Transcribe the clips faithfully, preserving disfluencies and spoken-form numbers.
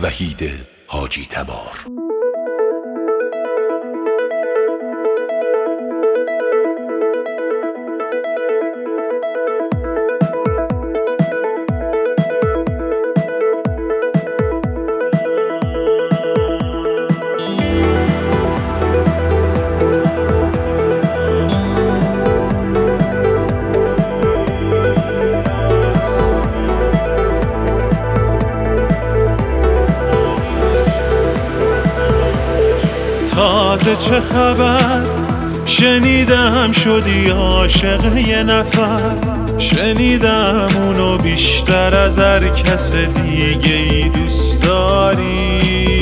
وحید حاجی تبار. تازه چه خبر شنیدم شدی عاشق یه نفر، شنیدم اونو بیشتر از هر کس دیگه ای دوست داری.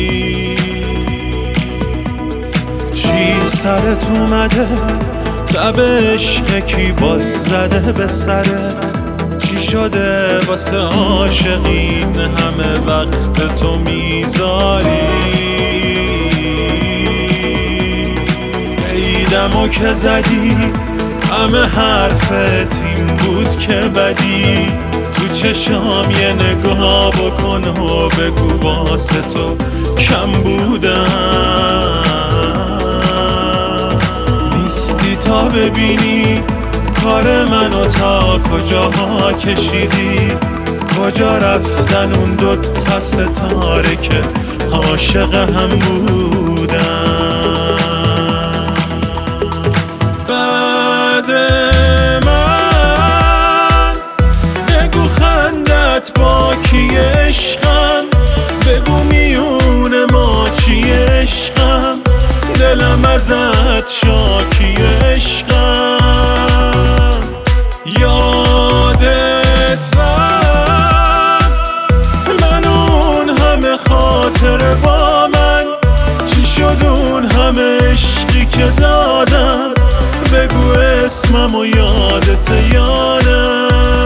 چی سرت اومده تب عشق کی باز زده به سرت؟ چی شده واسه عاشقین همه وقت تو میذاری؟ دمو که زدی همه حرفت این بود که بدی، تو چشام یه نگاه بکن و بگو واسه تو کم بودم. نیستی تا ببینی کار منو تا کجاها کشیدی، کجا رفتن اون دوتا ستاره که عاشق هم بودن. بعد من بگو خندت با کی عشقم، بگو میون ما چی عشقم، دلم ازت شاکی عشقم. یادت رفت من اون همه خاطر با من، چی شد اون همه عشقی که دادم، بگو اسمم و یادت یا نه؟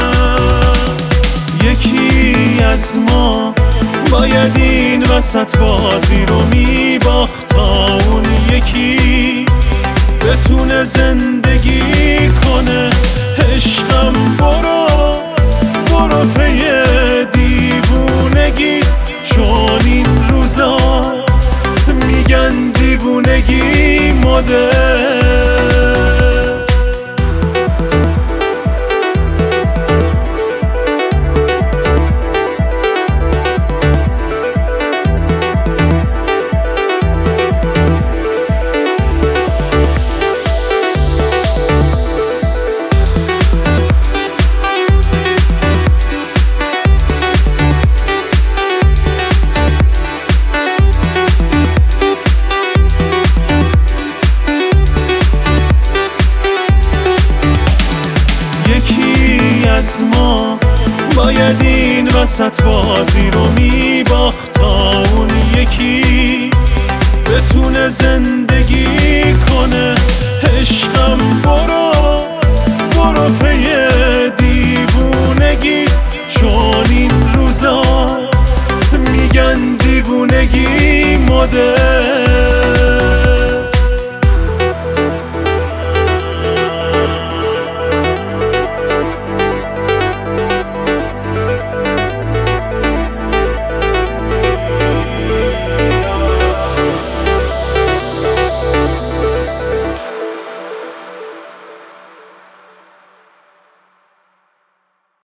یکی از ما باید این وسط بازی رو میباخت تا اون یکی بتونه زندگی کنه. عشقم برو برو پی دیوونگی، چون این روزا میگن دیوونگی مده. از ما باید این وسط بازی رو میباخت تا اون یکی بتونه زندگی کنه. عشقم برو برو پی دیوونگی، چون این روزا میگن دیوونگی مده.